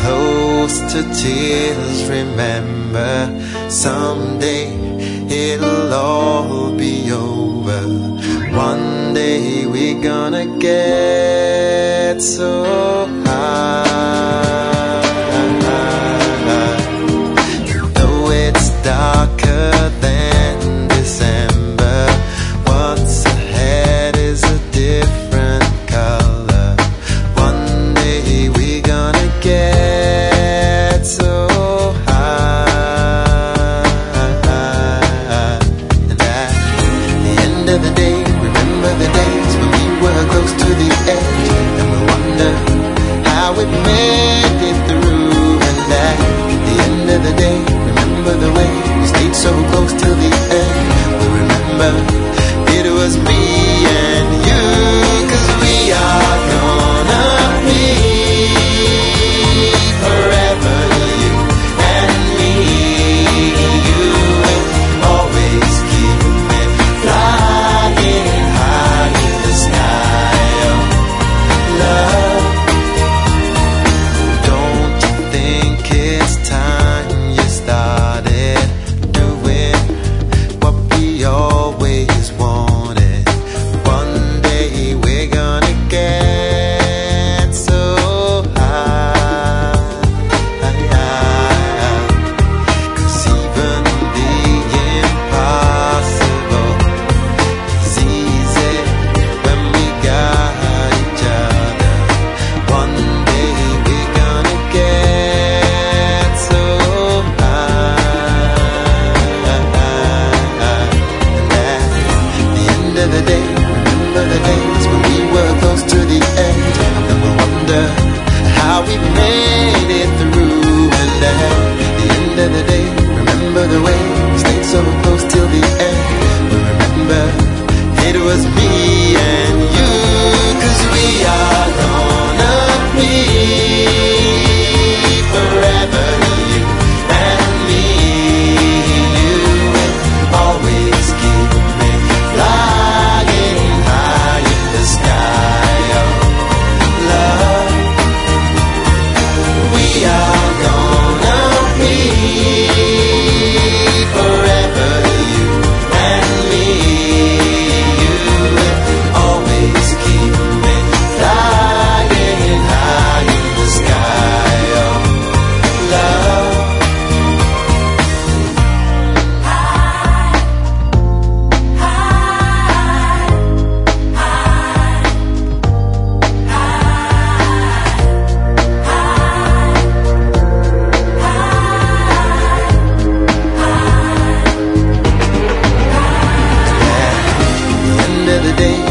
close to tears. Remember, someday it'll all be over. One day we're gonna get so high. Though it's darker than December, what's ahead is a different color. One day we're gonna get so high. And at the end of the day, remember the days when we were close to the edge, and we'll wonder how we made it through. And at the end of the day, remember the way we stayed so close till the end. We'll remember it was me and you, 'cause we are gonna be forever, you and me. You will always keep me flying high in the sky. Oh, love, don't you think it's time you started doing what we always wanted? One day we're gonna get so high. 'Cause even the impossible is easy when we got each other. One day we're gonna get so high. And at the end of the day, remember the days when we were close to the end, and we'll wonder how we made it through. And at the end of the day, remember the way we stayed so close till the end. We remember it was me and you, 'cause we are gonna be forever, you and me. You will always keep me flying high in the sky. Oh, love, we are gonna be forever, you and me. You will always keep me flying high in the sky. Oh, love. At the end of the day,